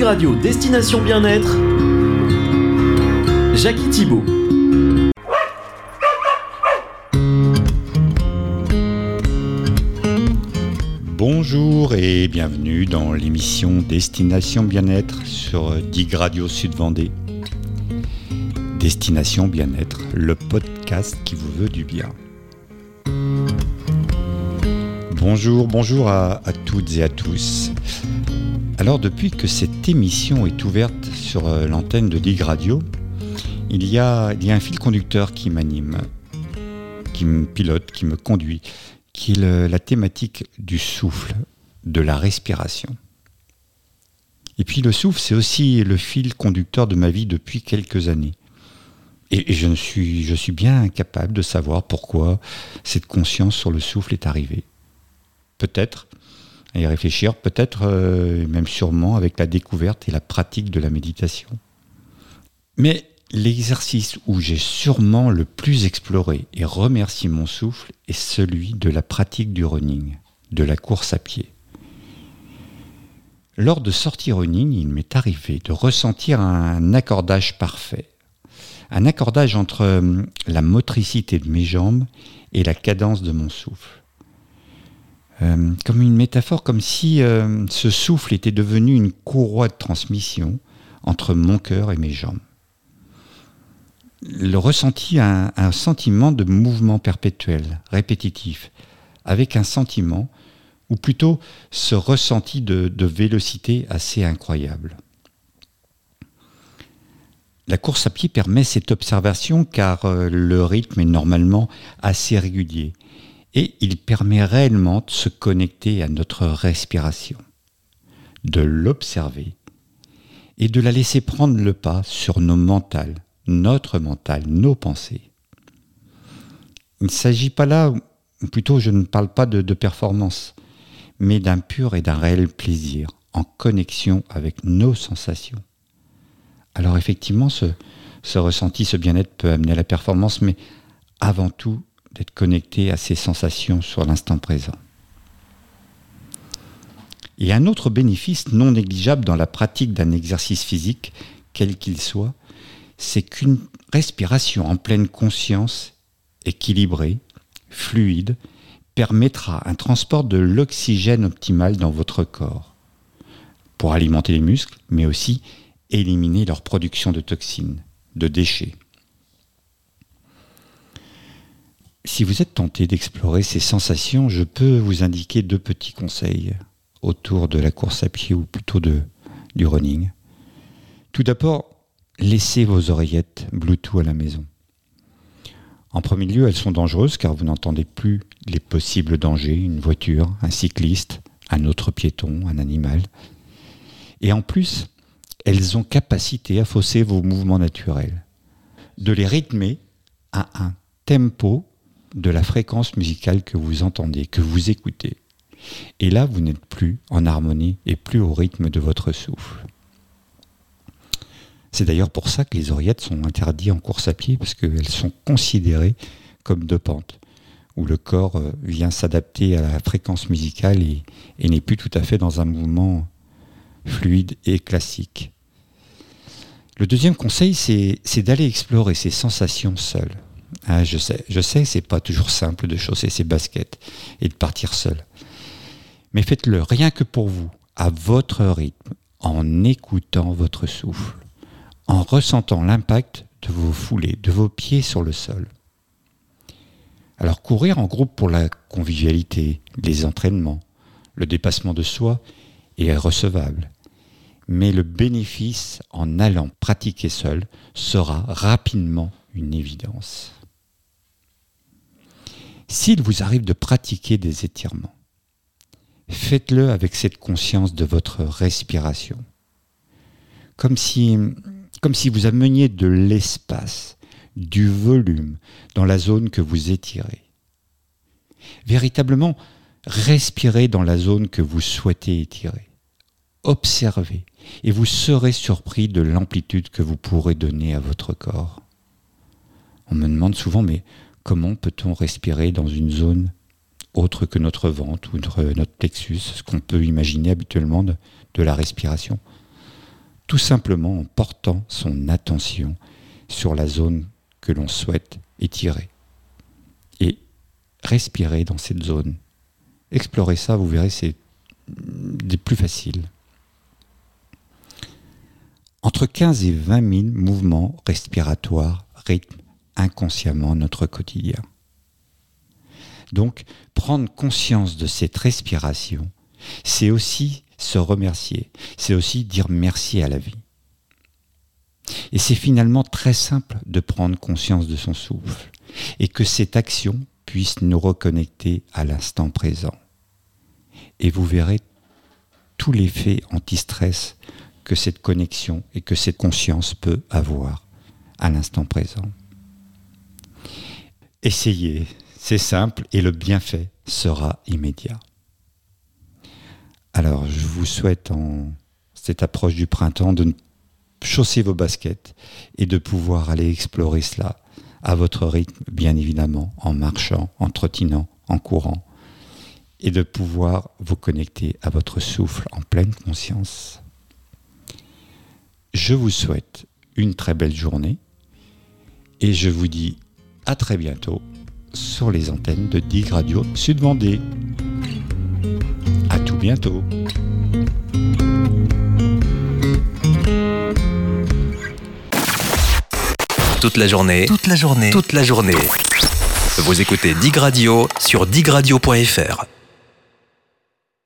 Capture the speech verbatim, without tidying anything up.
Radio Destination Bien-être, Jackie Thibault. Bonjour et bienvenue dans l'émission Destination Bien-être sur Dig Radio Sud Vendée. Destination Bien-être, le podcast qui vous veut du bien. Bonjour, bonjour à, à toutes et à tous. Alors depuis que cette émission est ouverte sur l'antenne de Dig Radio, il y a, il y a un fil conducteur qui m'anime, qui me pilote, qui me conduit, qui est le, la thématique du souffle, de la respiration. Et puis le souffle, c'est aussi le fil conducteur de ma vie depuis quelques années. Et, et je, suis, je suis bien incapable de savoir pourquoi cette conscience sur le souffle est arrivée. Peut-être, à y réfléchir, peut-être, euh, même sûrement, avec la découverte et la pratique de la méditation. Mais l'exercice où j'ai sûrement le plus exploré et remercié mon souffle est celui de la pratique du running, de la course à pied. Lors de sorties running, il m'est arrivé de ressentir un accordage parfait. Un accordage entre la motricité de mes jambes et la cadence de mon souffle. Euh, comme une métaphore, comme si euh, ce souffle était devenu une courroie de transmission entre mon cœur et mes jambes. Le ressenti a un, un sentiment de mouvement perpétuel, répétitif, avec un sentiment, ou plutôt ce ressenti de, de vélocité assez incroyable. La course à pied permet cette observation car euh, le rythme est normalement assez régulier et il permet réellement de se connecter à notre respiration, de l'observer et de la laisser prendre le pas sur nos mentales, notre mental, nos pensées. Il ne s'agit pas là, ou plutôt je ne parle pas de, de performance, mais d'un pur et d'un réel plaisir, en connexion avec nos sensations. Alors effectivement, ce, ce ressenti, ce bien-être peut amener à la performance, mais avant tout, d'être connecté à ces sensations sur l'instant présent. Et un autre bénéfice non négligeable dans la pratique d'un exercice physique, quel qu'il soit, c'est qu'une respiration en pleine conscience, équilibrée, fluide, permettra un transport de l'oxygène optimal dans votre corps, pour alimenter les muscles, mais aussi éliminer leur production de toxines, de déchets. Si vous êtes tenté d'explorer ces sensations, je peux vous indiquer deux petits conseils autour de la course à pied ou plutôt de, du running. Tout d'abord, laissez vos oreillettes Bluetooth à la maison. En premier lieu, elles sont dangereuses car vous n'entendez plus les possibles dangers, une voiture, un cycliste, un autre piéton, un animal. Et en plus, elles ont capacité à fausser vos mouvements naturels, de les rythmer à un tempo de la fréquence musicale que vous entendez, que vous écoutez. Et là, vous n'êtes plus en harmonie et plus au rythme de votre souffle. C'est d'ailleurs pour ça que les oreillettes sont interdites en course à pied, parce qu'elles sont considérées comme dopantes, où le corps vient s'adapter à la fréquence musicale et, et n'est plus tout à fait dans un mouvement fluide et classique. Le deuxième conseil, c'est, c'est d'aller explorer ces sensations seules. Ah, je sais, je sais, c'est pas toujours simple de chausser ses baskets et de partir seul. Mais faites-le rien que pour vous, à votre rythme, en écoutant votre souffle, en ressentant l'impact de vos foulées, de vos pieds sur le sol. Alors courir en groupe pour la convivialité, les entraînements, le dépassement de soi est recevable. Mais le bénéfice en allant pratiquer seul sera rapidement une évidence. S'il vous arrive de pratiquer des étirements, faites-le avec cette conscience de votre respiration. Comme si, comme si vous ameniez de l'espace, du volume dans la zone que vous étirez. Véritablement, respirez dans la zone que vous souhaitez étirer. Observez et vous serez surpris de l'amplitude que vous pourrez donner à votre corps. On me demande souvent, mais comment peut-on respirer dans une zone autre que notre ventre ou notre, notre plexus, ce qu'on peut imaginer habituellement de, de la respiration? tout simplement en portant son attention sur la zone que l'on souhaite étirer. Et respirer dans cette zone. Explorez ça, vous verrez, c'est des plus faciles. Entre quinze et vingt mille mouvements respiratoires rythment inconsciemment notre quotidien. Donc, prendre conscience de cette respiration, c'est aussi se remercier, c'est aussi dire merci à la vie. Et c'est finalement très simple de prendre conscience de son souffle et que cette action puisse nous reconnecter à l'instant présent. Et vous verrez tout l'effet anti-stress que cette connexion et que cette conscience peut avoir à l'instant présent. Essayez, c'est simple et le bienfait sera immédiat. Alors, je vous souhaite en cette approche du printemps de chausser vos baskets et de pouvoir aller explorer cela à votre rythme, bien évidemment, en marchant, en trottinant, en courant, et de pouvoir vous connecter à votre souffle en pleine conscience. Je vous souhaite une très belle journée et je vous dis à très bientôt sur les antennes de Dig Radio Sud-Vendée. À tout bientôt. Toute la journée, toute la journée, toute la journée. Vous écoutez Dig Radio sur dig radio point f r.